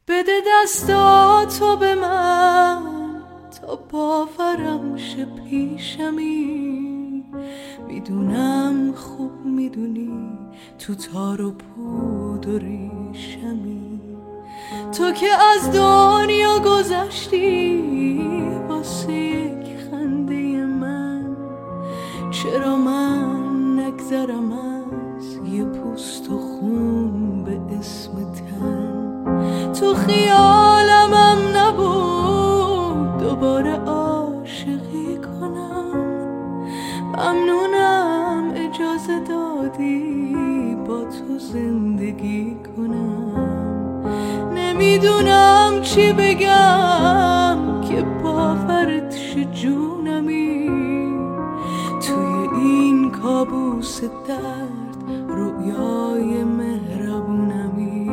بده دستاتو به من تا باورم شه پیشمی. میدونم خوب میدونی تو تار و پود و ریشمی. تو که از دنیا گذشتی واسه یک خنده من، چرا من نگذرم از یه پوست و خون به اسم تن؟ تو خیالمم نبود دوباره عاشقی کنم. ممنونم اجازه دادی با تو زندگی کنم. نمیدونم چی بگم که باورت شه جونمی. توی این کابوس درد رویای مهربونمی.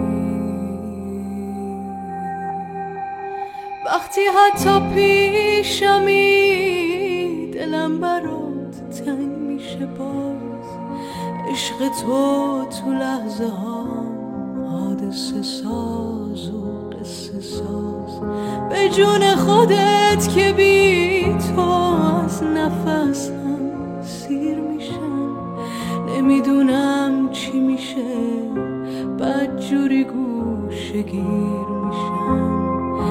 وقتی حتی پیشمی دلم برات تنگ میشه باز. عشق تو لحظه ها حادثه ساز و قصه ساز. به جون خودت که بی تو از نفسم سیر میشم. نمیدونم چی میشه بدجوری گوشه گیر میشم.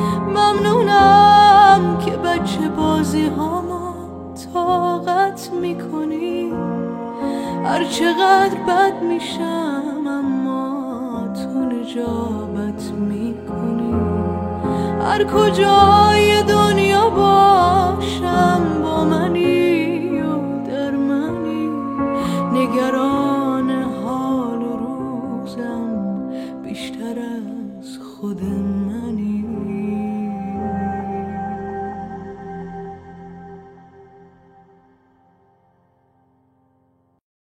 ممنونم که بچه بازی هامو طاقت میکنی. هر چقدر بد میشم اما تو نجابت میکنی. هر کجای دنیا باشم با منی و در منی. نگران حال و روزم بیشتر از خود من.